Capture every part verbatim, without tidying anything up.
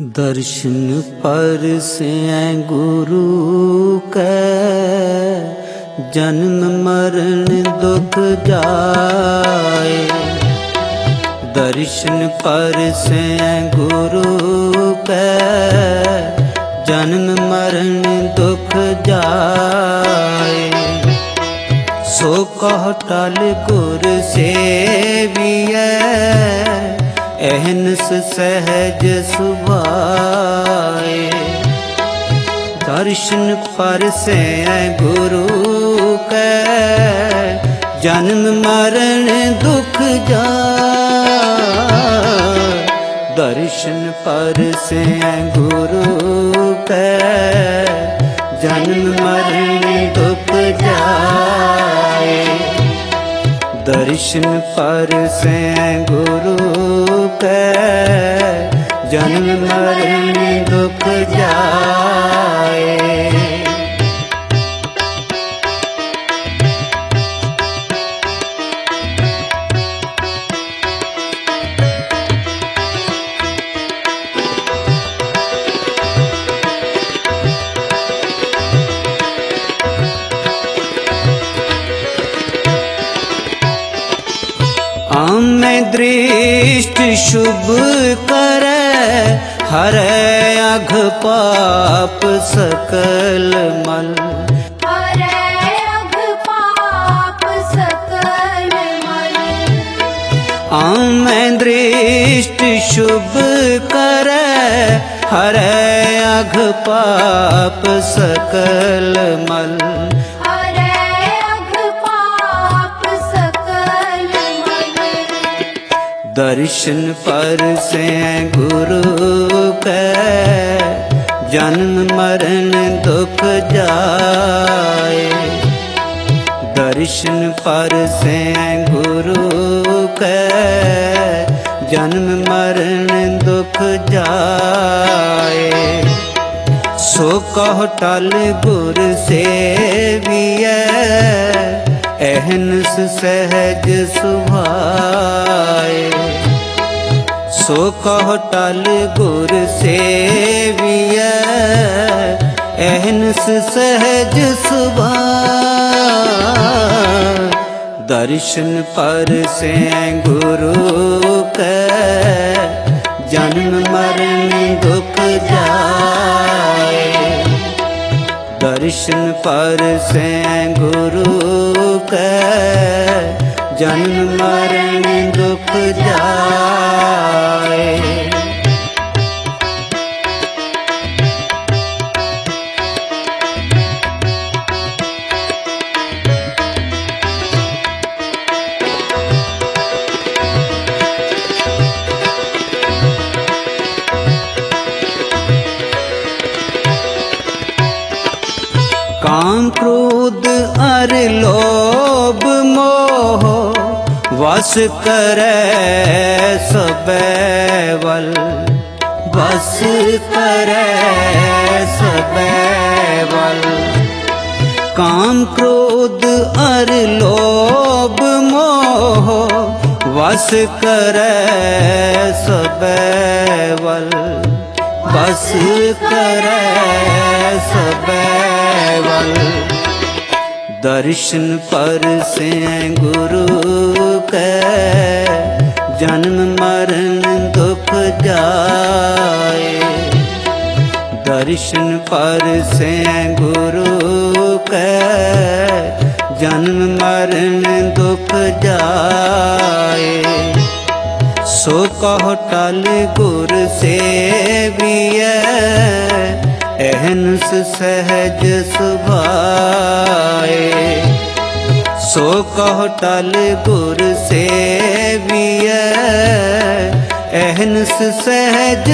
दर्शन परसे गुरु कै जन्म मरण दुख जाए। दर्शन परसे गुरु कै जन्म मरण दुख जाए। सो कह टल गुर सेवियै अहनस सहज सुभाए। दर्शन परसे गुरु कै जन्म मरण दुख जाए। दर्शन परसे गुरु कै जन्म मरण दुख जाए। दर्शन परसे गुरु कै जन्म मरण दुख जाए। आमें दृष्टि शुभ करे हरै अघ पाप सकल मल। हरै अघ पाप सकल मल। आमें दृष्टि शुभ करे हरै अघ पाप सकल मल। दर्शन परसे गुरु कै जन्म मरण दुख जाए। दर्शन परसे गुरु कै जन्म मरण दुख जाए। सो कह टल गुर सेवियै अहनस सहज सुभाए। सो कह टल गुर सेवियै अहनस सहज सुभाए। दर्शन परसे गुरु कै जन्म मरण दुख जाए। दर्शन परसे गुरु कै जन्म मरण दुख जाए। काम क्रोध अर लोभ मोह वश करे सबे वल। बस करे सबे वल। काम क्रोध अर लोभ मोह वश करे सबे वल। बस करे सबे वल। दर्शन परसे गुरु कै जन्म मरण दुख जाए। दर्शन परसे गुरु कै जन्म मरण दुख जाए। सो कह टल गुर सेवियै अहनस सहज सुभाए। सो कह टल गुर सेवियै अहनस सहज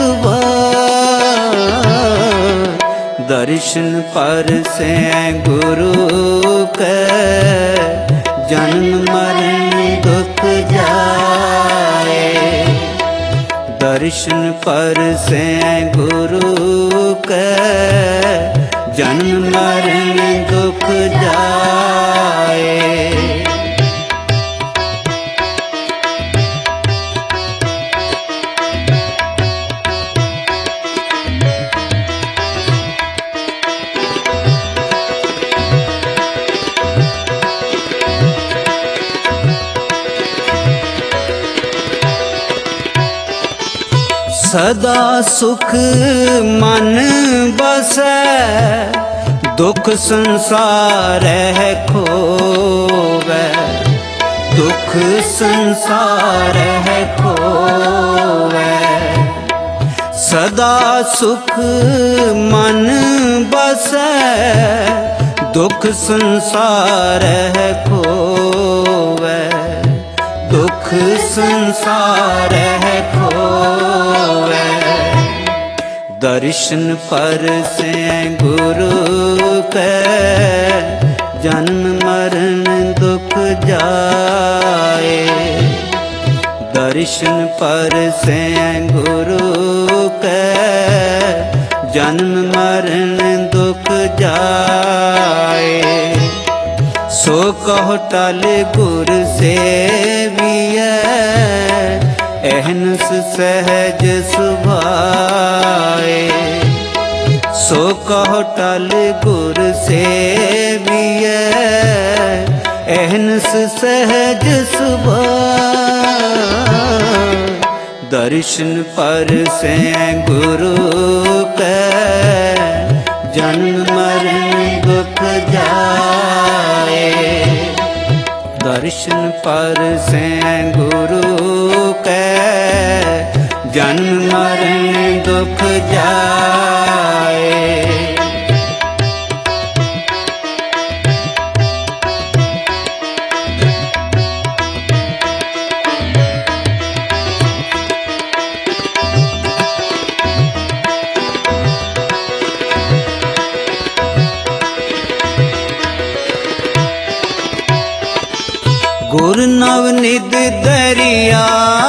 सुभाए। दर्शन परसे गुरु कै जन्म मरण दुख जाए। दर्शन परसे गुरु कै जन्म मरण दुख जाए। सदा सुख मन बसै, दुख संसार है खोवै, दुख संसार है खोवै। सदा सुख मन बसै, दुख संसार है खोवै, दुख संसार है खोवै। दर्शन परसै गुरु कै, जन्म मरण दुख जाए। दर्शन परसै गुरु कै, जन्म मरण दुख जाए। सो कहो टल गुर सेवियै, अहनस सहज सुभाए। सो कहो टल गुर सेवियै, अहनस सहज सुभाए। दर्शन परसै गुरु कै, जन्म मरण दुख जाए। दर्शन परसै गुरु कै, जन्म मरण दुख जाए। गुर नवनिध दरिया,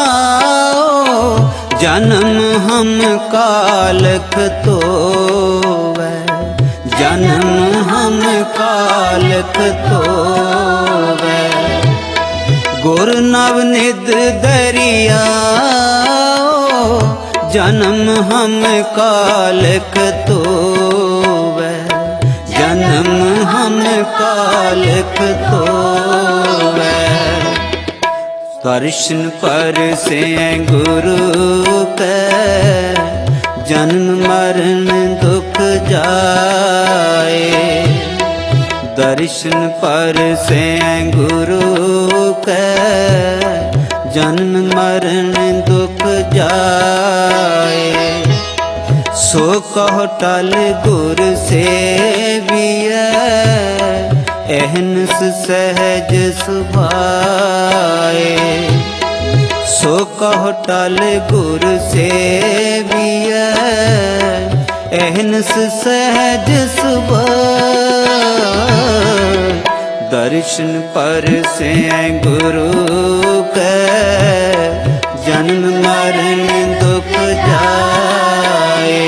जन्म हम कालख तोवै, जन्म हम कालख तोवै। गुर नवनिध दरिया, जन्म हम कालख तोवै, जन्म हम कालख तोवै। दर्शन परसै गुरु कै, जन्म मरण दुख जाए। दर्शन परसै गुरु कै, जन्म मरण दुख जाए। सो कहो टल गुर सेवियै, अहनस सहज सुभाए। सो कहो टल गुर सेवियै, अहनस सहज सुभाए। दर्शन परसै गुरु कै, जन्म मरण दुख जाए।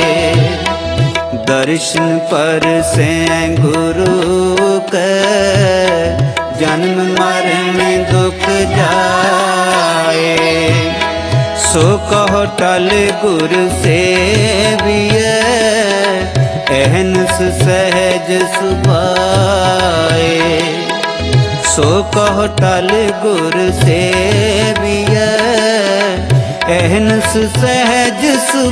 दर्शन परसै गुरु कै, जन्म मरण दुख जाए। सो कहो टल गुर सेवियै, अहनस सहज सुभाए। सो कहो टल गुर सेवियै, अहनस सहज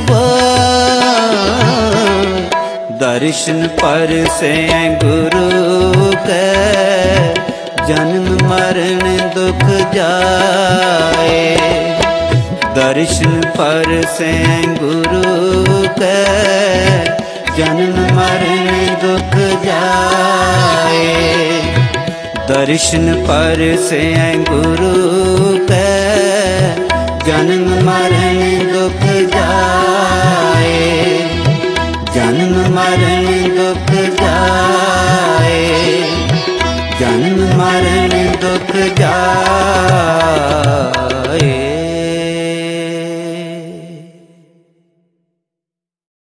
सुभाए। दर्शन परसै गुरु कै, जन्म मरण दुख जाए। दर्शन परसै गुरु कै, जन्म मरण दुख जाए। दर्शन परसै गुरु कै, जन्म मरण दुख जाए। जन्म मरण दुख जाए, जन्म मरण दुख जाए।